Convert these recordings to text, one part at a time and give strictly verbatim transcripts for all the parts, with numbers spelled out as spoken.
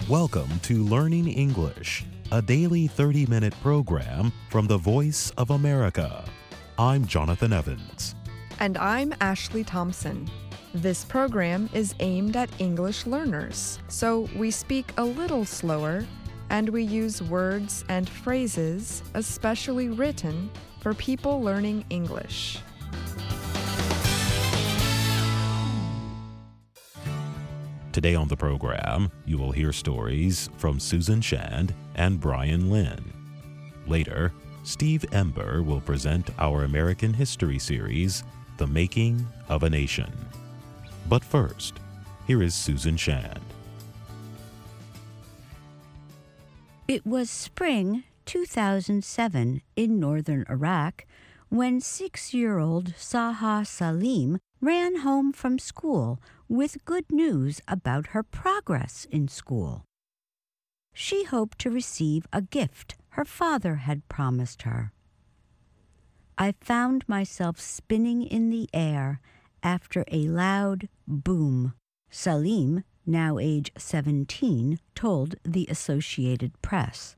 Welcome to Learning English, a daily thirty-minute program from the Voice of America. I'm Jonathan Evans. And I'm Ashley Thompson. This program is aimed at English learners, so we speak a little slower and we use words and phrases especially written for people learning English. Today on the program, you will hear stories from Susan Shand and Brian Lynn. Later, Steve Ember will present our American history series, The Making of a Nation. But first, here is Susan Shand. It was spring two thousand seven in northern Iraq when six-year-old Saha Salim ran home from school with good news about her progress in school. She hoped to receive a gift her father had promised her. I found myself spinning in the air after a loud boom, Salim, now age seventeen, told the Associated Press.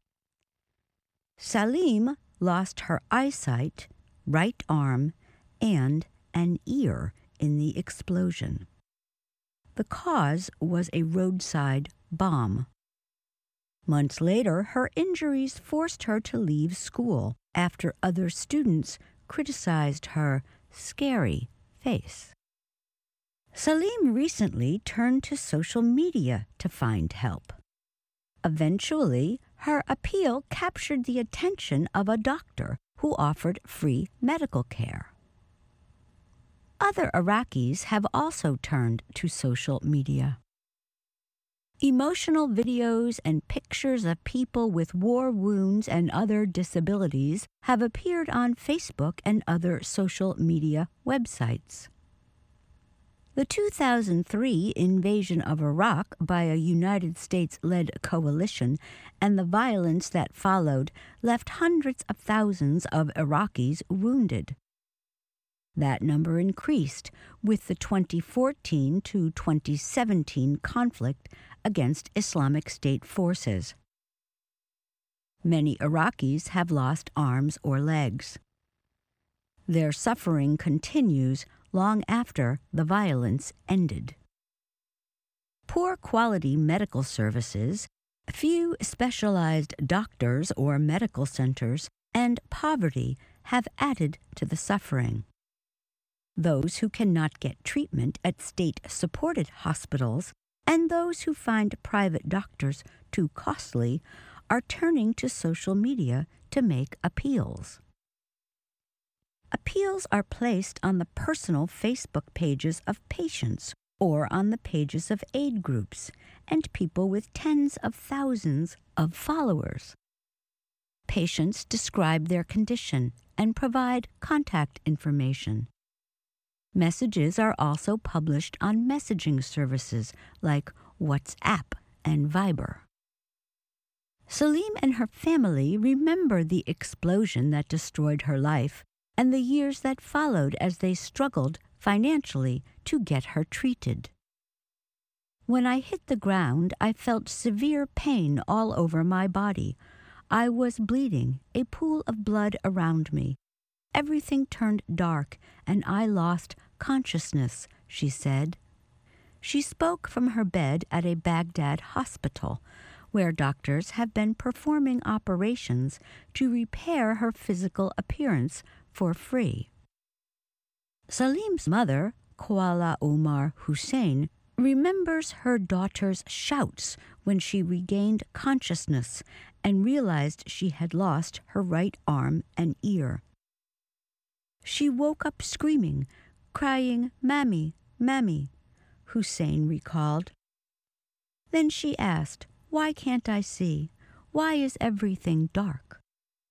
Salim lost her eyesight, right arm, and an ear in the explosion. The cause was a roadside bomb. Months later, her injuries forced her to leave school after other students criticized her scary face. Salim recently turned to social media to find help. Eventually, her appeal captured the attention of a doctor who offered free medical care. Other Iraqis have also turned to social media. Emotional videos and pictures of people with war wounds and other disabilities have appeared on Facebook and other social media websites. The two thousand three invasion of Iraq by a United States-led coalition and the violence that followed left hundreds of thousands of Iraqis wounded. That number increased with the twenty fourteen to twenty seventeen conflict against Islamic State forces. Many Iraqis have lost arms or legs. Their suffering continues long after the violence ended. Poor quality medical services, few specialized doctors or medical centers, and poverty have added to the suffering. Those who cannot get treatment at state-supported hospitals and those who find private doctors too costly are turning to social media to make appeals. Appeals are placed on the personal Facebook pages of patients or on the pages of aid groups and people with tens of thousands of followers. Patients describe their condition and provide contact information. Messages are also published on messaging services like WhatsApp and Viber. Salim and her family remember the explosion that destroyed her life and the years that followed as they struggled financially to get her treated. When I hit the ground, I felt severe pain all over my body. I was bleeding, a pool of blood around me. Everything turned dark, and I lost consciousness, she said. She spoke from her bed at a Baghdad hospital, where doctors have been performing operations to repair her physical appearance for free. Salim's mother, Koala Omar Hussein, remembers her daughter's shouts when she regained consciousness and realized she had lost her right arm and ear. She woke up screaming, crying, "Mammy, Mammy," Hussein recalled. Then she asked, "Why can't I see? Why is everything dark?"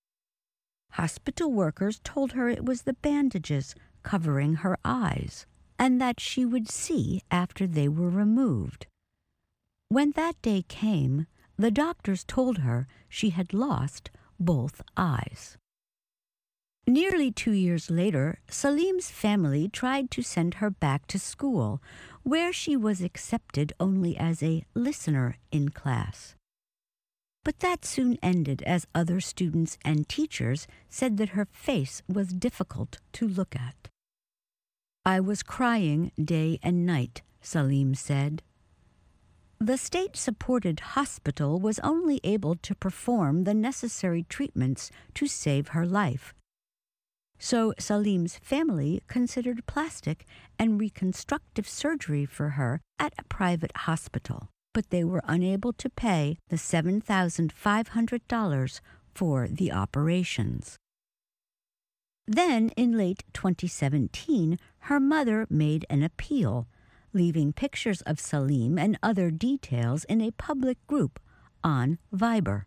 Hospital workers told her it was the bandages covering her eyes, and that she would see after they were removed. When that day came, the doctors told her she had lost both eyes. Nearly two years later, Salim's family tried to send her back to school, where she was accepted only as a listener in class. But that soon ended as other students and teachers said that her face was difficult to look at. "I was crying day and night," Salim said. The state-supported hospital was only able to perform the necessary treatments to save her life. So Salim's family considered plastic and reconstructive surgery for her at a private hospital, but they were unable to pay the seven thousand five hundred dollars for the operations. Then, in late twenty seventeen, her mother made an appeal, leaving pictures of Salim and other details in a public group on Viber.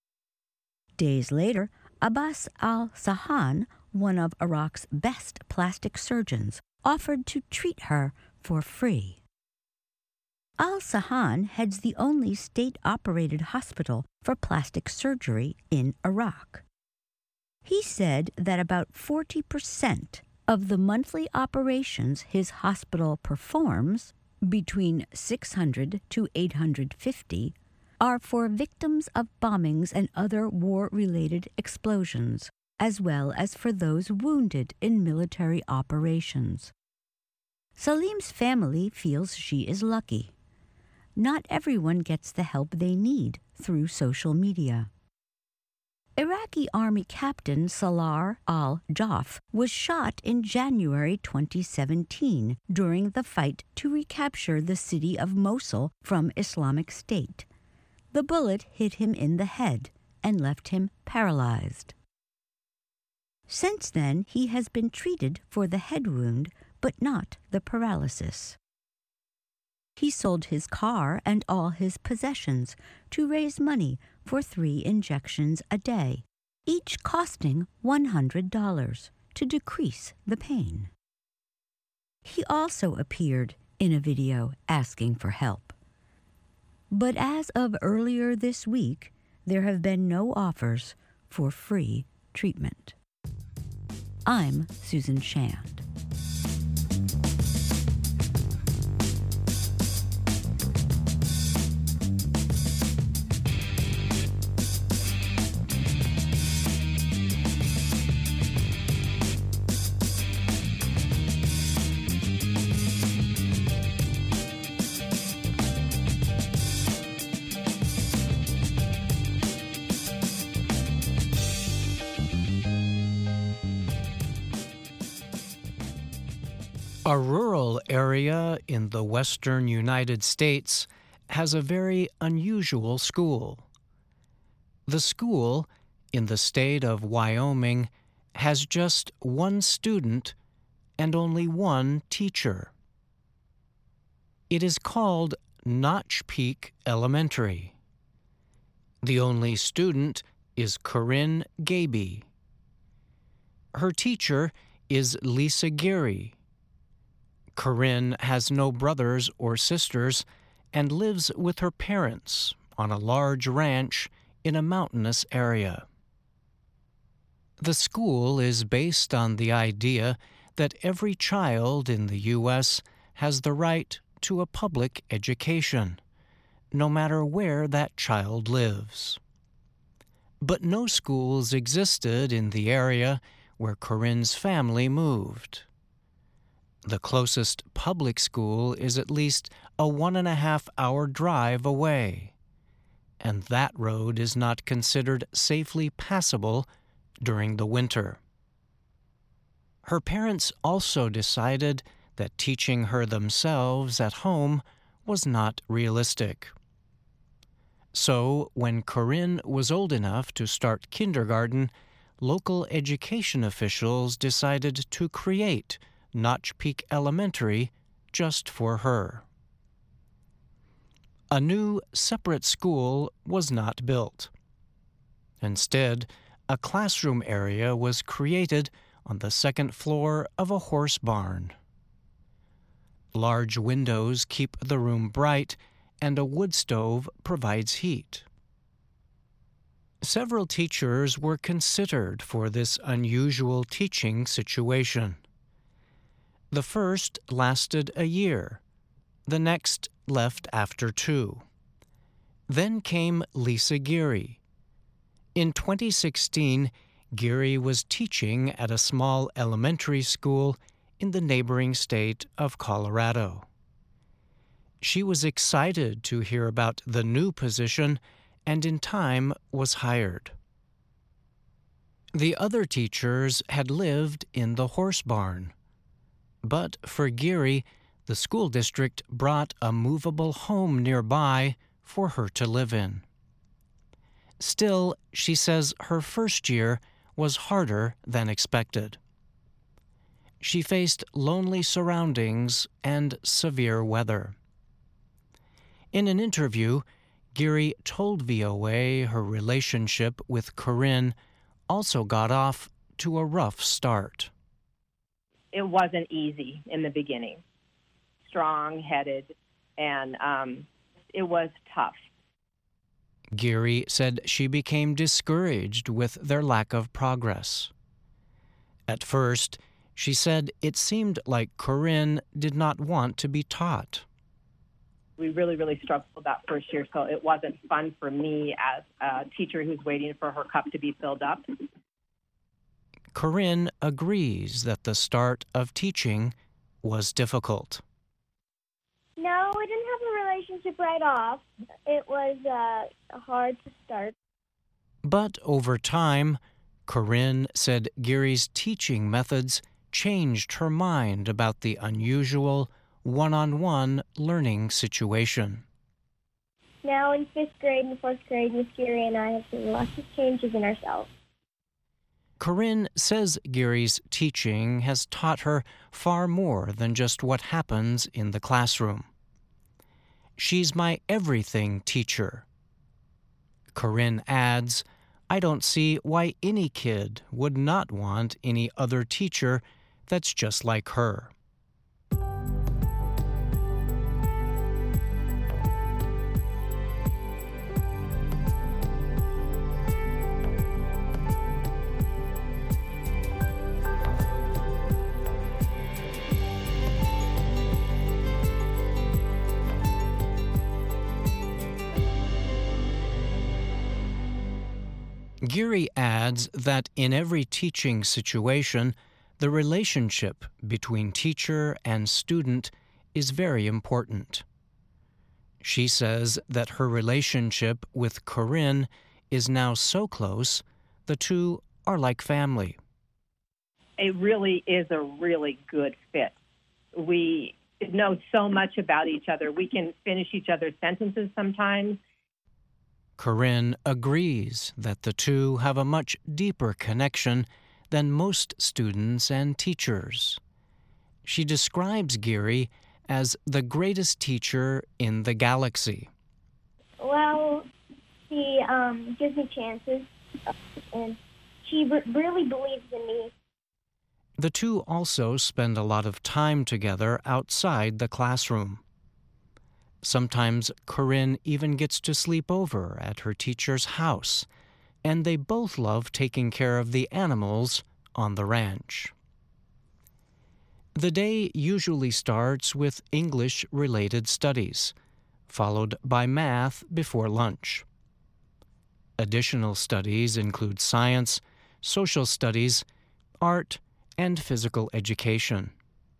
Days later, Abbas al-Sahan, one of Iraq's best plastic surgeons, offered to treat her for free. Al-Sahan heads the only state-operated hospital for plastic surgery in Iraq. He said that about forty percent of the monthly operations his hospital performs, between six hundred to eight hundred fifty, are for victims of bombings and other war-related explosions, as well as for those wounded in military operations. Salim's family feels she is lucky. Not everyone gets the help they need through social media. Iraqi Army Captain Salar al-Jaff was shot in January twenty seventeen during the fight to recapture the city of Mosul from Islamic State. The bullet hit him in the head and left him paralyzed. Since then, he has been treated for the head wound, but not the paralysis. He sold his car and all his possessions to raise money for three injections a day, each costing one hundred dollars to decrease the pain. He also appeared in a video asking for help. But as of earlier this week, there have been no offers for free treatment. I'm Susan Shand. A rural area in the western United States has a very unusual school. The school, in the state of Wyoming, has just one student and only one teacher. It is called Notch Peak Elementary. The only student is Corinne Gaby. Her teacher is Lisa Geary. Corinne has no brothers or sisters and lives with her parents on a large ranch in a mountainous area. The school is based on the idea that every child in the U S has the right to a public education, no matter where that child lives. But no schools existed in the area where Corinne's family moved. The closest public school is at least a one and a half hour drive away, and that road is not considered safely passable during the winter. Her parents also decided that teaching her themselves at home was not realistic. So, when Corinne was old enough to start kindergarten, local education officials decided to create Notch Peak Elementary just for her. A new, separate school was not built. Instead, a classroom area was created on the second floor of a horse barn. Large windows keep the room bright, and a wood stove provides heat. Several teachers were considered for this unusual teaching situation. The first lasted a year. The next left after two. Then came Lisa Geary. In twenty sixteen, Geary was teaching at a small elementary school in the neighboring state of Colorado. She was excited to hear about the new position and in time was hired. The other teachers had lived in the horse barn. But for Geary, the school district brought a movable home nearby for her to live in. Still, she says her first year was harder than expected. She faced lonely surroundings and severe weather. In an interview, Geary told V O A her relationship with Corinne also got off to a rough start. It wasn't easy in the beginning. Strong-headed, and um, it was tough. Geary said she became discouraged with their lack of progress. At first, she said it seemed like Corinne did not want to be taught. We really, really struggled that first year, so it wasn't fun for me as a teacher who's waiting for her cup to be filled up. Corinne agrees that the start of teaching was difficult. No, we didn't have a relationship right off. It was uh, hard to start. But over time, Corinne said Geary's teaching methods changed her mind about the unusual one-on-one learning situation. Now in fifth grade and fourth grade, Miss Geary and I have seen lots of changes in ourselves. Corinne says Geary's teaching has taught her far more than just what happens in the classroom. She's my everything teacher. Corinne adds, I don't see why any kid would not want any other teacher that's just like her. Geary adds that in every teaching situation, the relationship between teacher and student is very important. She says that her relationship with Corinne is now so close, the two are like family. It really is a really good fit. We know so much about each other. We can finish each other's sentences sometimes. Corinne agrees that the two have a much deeper connection than most students and teachers. She describes Geary as the greatest teacher in the galaxy. Well, she um, gives me chances, and she r- really believes in me. The two also spend a lot of time together outside the classroom. Sometimes Corinne even gets to sleep over at her teacher's house, and they both love taking care of the animals on the ranch. The day usually starts with English-related studies, followed by math before lunch. Additional studies include science, social studies, art, and physical education.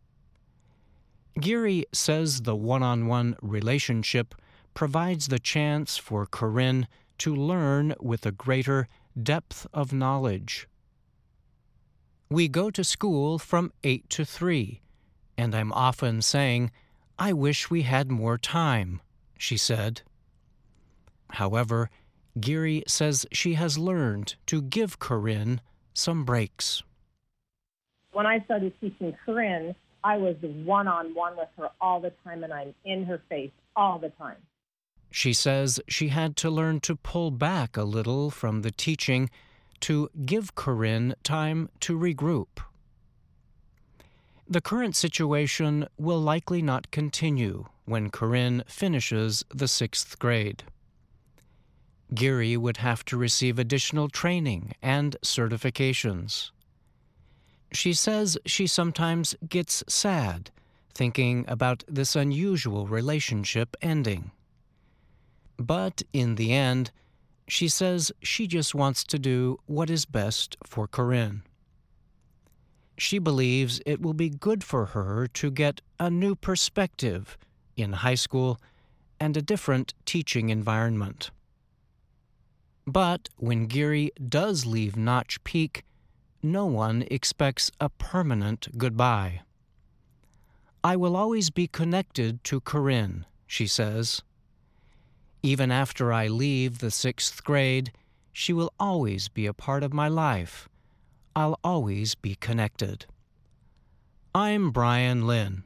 Geary says the one-on-one relationship provides the chance for Corinne to learn with a greater depth of knowledge. We go to school from eight to three, and I'm often saying, I wish we had more time, she said. However, Geary says she has learned to give Corinne some breaks. When I started teaching Corinne, I was one-on-one with her all the time, and I'm in her face all the time. She says she had to learn to pull back a little from the teaching to give Corinne time to regroup. The current situation will likely not continue when Corinne finishes the sixth grade. Geary would have to receive additional training and certifications. She says she sometimes gets sad thinking about this unusual relationship ending. But in the end, she says she just wants to do what is best for Corinne. She believes it will be good for her to get a new perspective in high school and a different teaching environment. But when Geary does leave Notch Peak, no one expects a permanent goodbye. I will always be connected to Corinne, she says. Even after I leave the sixth grade, she will always be a part of my life. I'll always be connected. I'm Brian Lynn.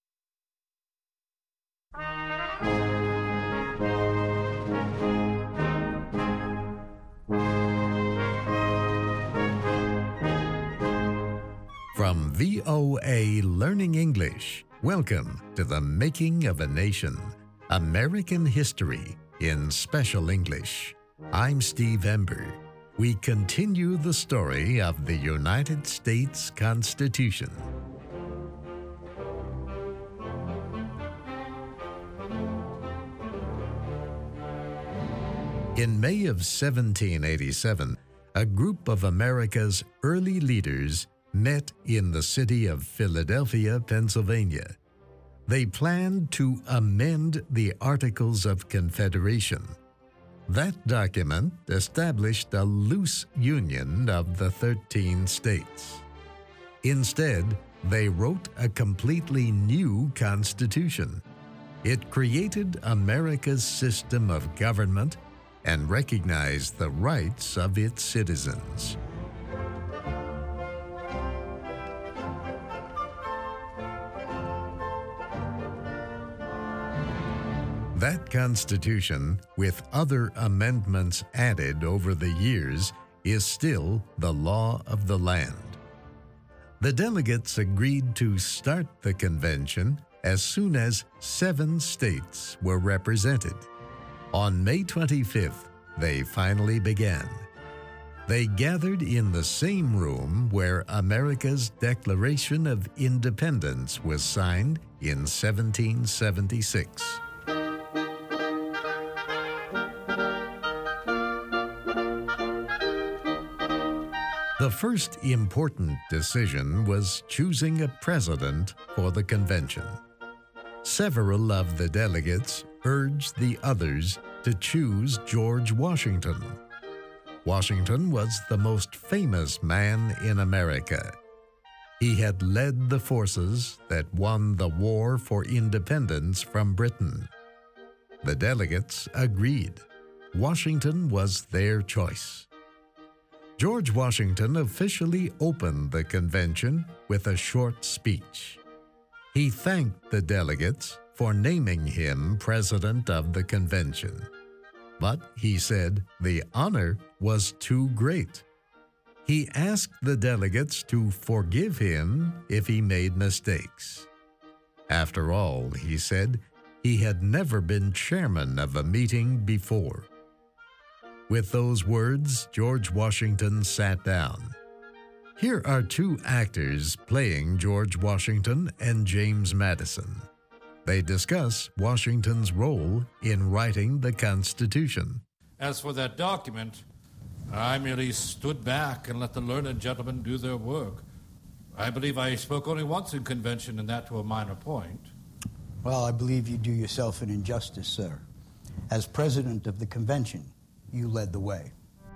From V O A Learning English, welcome to the Making of a Nation, American History in Special English. I'm Steve Ember. We continue the story of the United States Constitution. In May of seventeen eighty-seven, a group of America's early leaders met in the city of Philadelphia, Pennsylvania. They planned to amend the Articles of Confederation. That document established a loose union of the thirteen states. Instead, they wrote a completely new constitution. It created America's system of government and recognized the rights of its citizens. That Constitution, with other amendments added over the years, is still the law of the land. The delegates agreed to start the convention as soon as seven states were represented. On May twenty-fifth, they finally began. They gathered in the same room where America's Declaration of Independence was signed in seventeen seventy-six. The first important decision was choosing a president for the convention. Several of the delegates urged the others to choose George Washington. Washington was the most famous man in America. He had led the forces that won the War for Independence from Britain. The delegates agreed. Washington was their choice. George Washington officially opened the convention with a short speech. He thanked the delegates for naming him president of the convention. But he said the honor was too great. He asked the delegates to forgive him if he made mistakes. After all, he said, he had never been chairman of a meeting before. With those words, George Washington sat down. Here are two actors playing George Washington and James Madison. They discuss Washington's role in writing the Constitution. As for that document, I merely stood back and let the learned gentlemen do their work. I believe I spoke only once in convention, and that to a minor point. Well, I believe you do yourself an injustice, sir. As president of the convention, you led the way.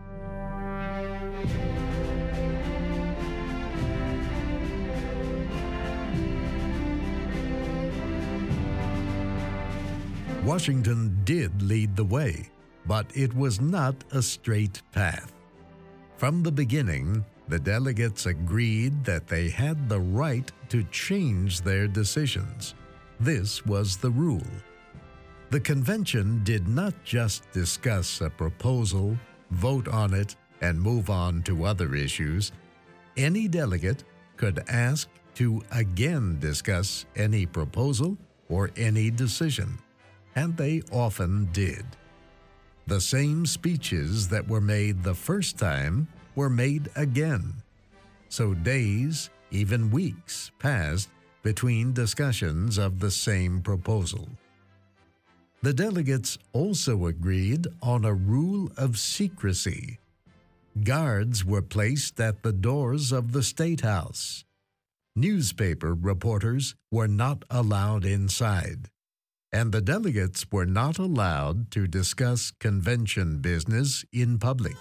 Washington did lead the way, but it was not a straight path. From the beginning, the delegates agreed that they had the right to change their decisions. This was the rule. The convention did not just discuss a proposal, vote on it, and move on to other issues. Any delegate could ask to again discuss any proposal or any decision, and they often did. The same speeches that were made the first time were made again. So days, even weeks, passed between discussions of the same proposal. The delegates also agreed on a rule of secrecy. Guards were placed at the doors of the State House. Newspaper reporters were not allowed inside, and the delegates were not allowed to discuss convention business in public.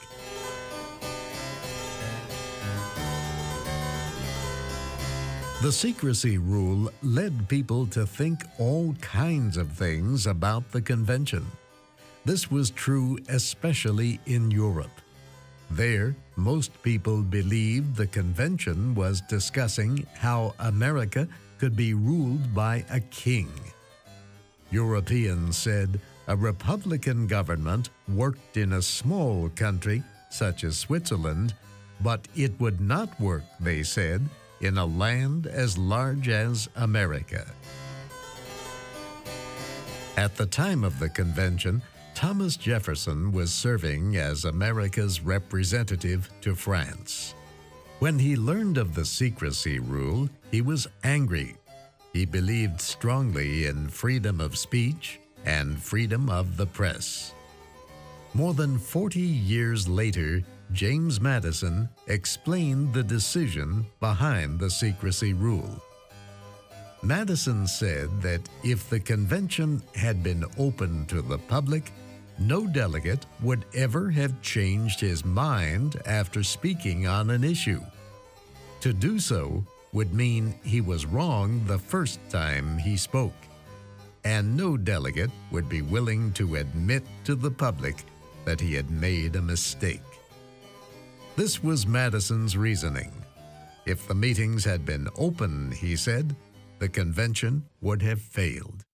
The secrecy rule led people to think all kinds of things about the convention. This was true especially in Europe. There, most people believed the convention was discussing how America could be ruled by a king. Europeans said a Republican government worked in a small country such as Switzerland, but it would not work, they said, in a land as large as America. At the time of the convention, Thomas Jefferson was serving as America's representative to France. When he learned of the secrecy rule, he was angry. He believed strongly in freedom of speech and freedom of the press. More than forty years later, James Madison explained the decision behind the secrecy rule. Madison said that if the convention had been open to the public, no delegate would ever have changed his mind after speaking on an issue. To do so would mean he was wrong the first time he spoke, and no delegate would be willing to admit to the public that he had made a mistake. This was Madison's reasoning. If the meetings had been open, he said, the convention would have failed.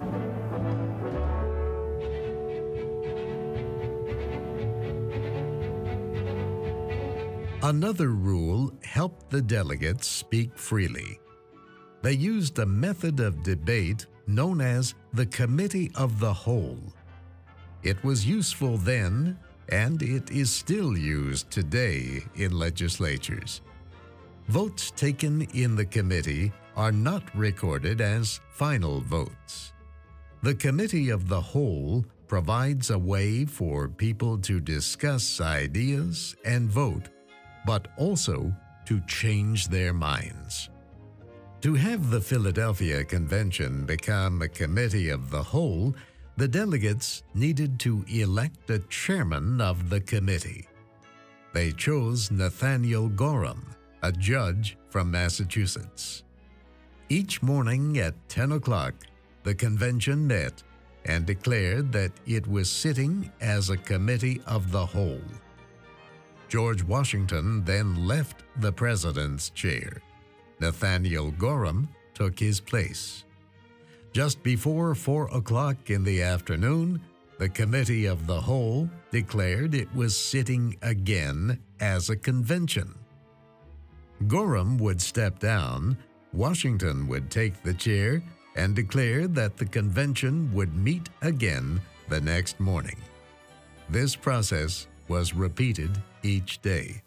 Another rule helped the delegates speak freely. They used a method of debate known as the Committee of the Whole. It was useful then, and it is still used today in legislatures. Votes taken in the committee are not recorded as final votes. The Committee of the Whole provides a way for people to discuss ideas and vote, but also to change their minds. To have the Philadelphia Convention become a Committee of the Whole, the delegates needed to elect a chairman of the committee. They chose Nathaniel Gorham, a judge from Massachusetts. Each morning at ten o'clock, the convention met and declared that it was sitting as a committee of the whole. George Washington then left the president's chair. Nathaniel Gorham took his place. Just before four o'clock in the afternoon, the Committee of the Whole declared it was sitting again as a convention. Gorham would step down, Washington would take the chair, and declare that the convention would meet again the next morning. This process was repeated each day.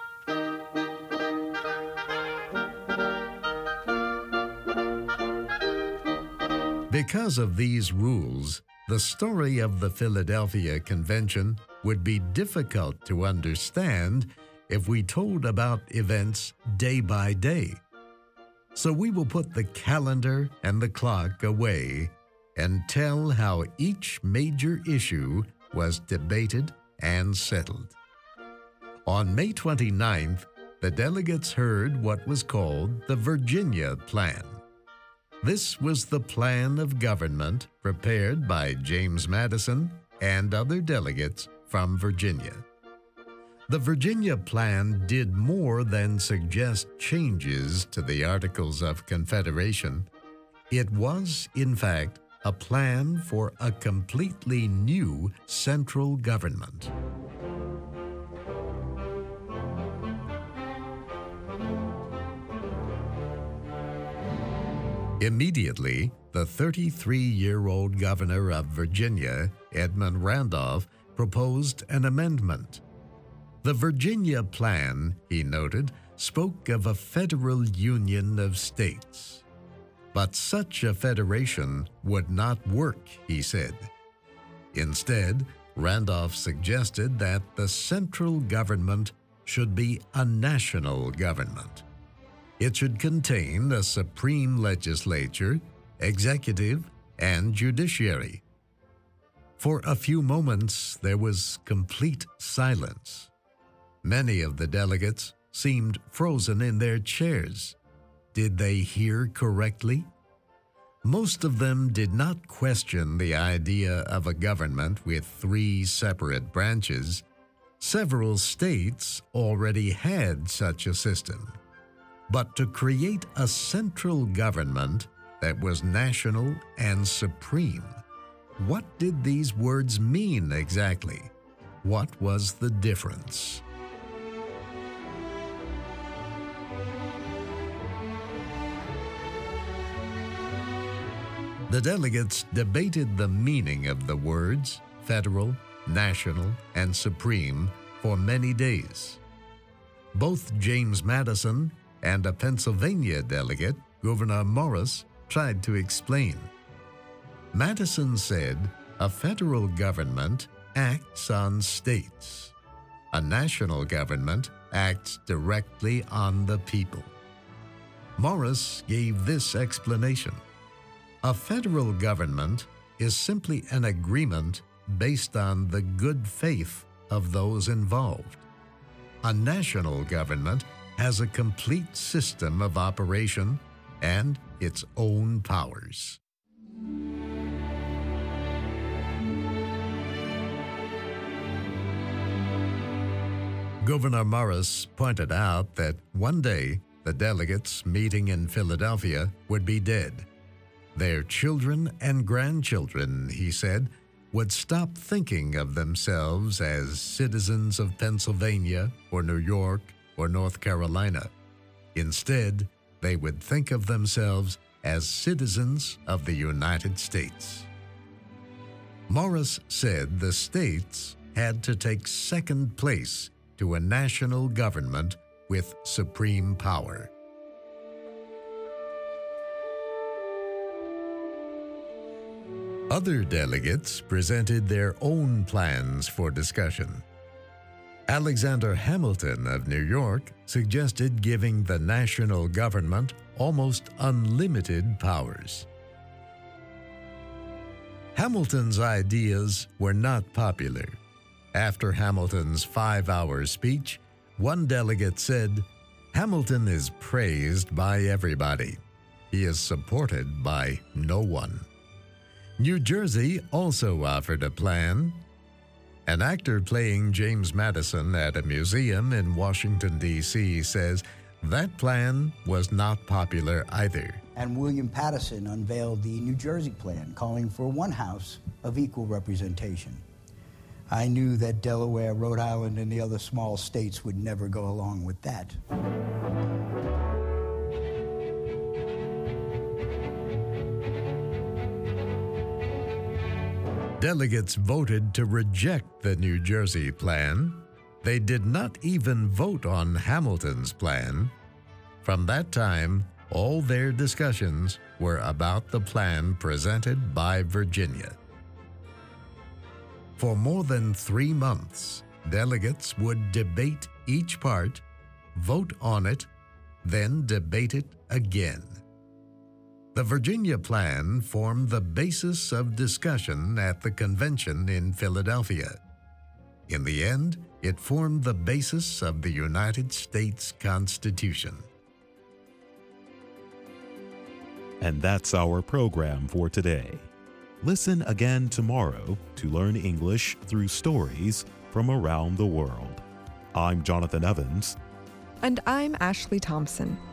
Because of these rules, the story of the Philadelphia Convention would be difficult to understand if we told about events day by day. So we will put the calendar and the clock away and tell how each major issue was debated and settled. On May twenty-ninth, the delegates heard what was called the Virginia Plan. This was the plan of government prepared by James Madison and other delegates from Virginia. The Virginia Plan did more than suggest changes to the Articles of Confederation. It was, in fact, a plan for a completely new central government. Immediately, the thirty-three-year-old governor of Virginia, Edmund Randolph, proposed an amendment. The Virginia Plan, he noted, spoke of a federal union of states. But such a federation would not work, he said. Instead, Randolph suggested that the central government should be a national government. It should contain a supreme legislature, executive, and judiciary. For a few moments, there was complete silence. Many of the delegates seemed frozen in their chairs. Did they hear correctly? Most of them did not question the idea of a government with three separate branches. Several states already had such a system. But to create a central government that was national and supreme, what did these words mean exactly? What was the difference? The delegates debated the meaning of the words federal, national, and supreme for many days. Both James Madison and a Pennsylvania delegate, Gouverneur Morris, tried to explain. Madison said a federal government acts on states. A national government acts directly on the people. Morris gave this explanation. A federal government is simply an agreement based on the good faith of those involved. A national government has a complete system of operation and its own powers. Gouverneur Morris pointed out that one day the delegates meeting in Philadelphia would be dead. Their children and grandchildren, he said, would stop thinking of themselves as citizens of Pennsylvania or New York or North Carolina. Instead, they would think of themselves as citizens of the United States. Morris said the states had to take second place to a national government with supreme power. Other delegates presented their own plans for discussion. Alexander Hamilton of New York suggested giving the national government almost unlimited powers. Hamilton's ideas were not popular. After Hamilton's five-hour speech, one delegate said, "Hamilton is praised by everybody. He is supported by no one." New Jersey also offered a plan. An actor playing James Madison at a museum in Washington, D C says that plan was not popular either. And William Paterson unveiled the New Jersey plan, calling for one house of equal representation. I knew that Delaware, Rhode Island, and the other small states would never go along with that. Delegates voted to reject the New Jersey plan. They did not even vote on Hamilton's plan. From that time, all their discussions were about the plan presented by Virginia. For more than three months, delegates would debate each part, vote on it, then debate it again. The Virginia Plan formed the basis of discussion at the convention in Philadelphia. In the end, it formed the basis of the United States Constitution. And that's our program for today. Listen again tomorrow to learn English through stories from around the world. I'm Jonathan Evans. And I'm Ashley Thompson.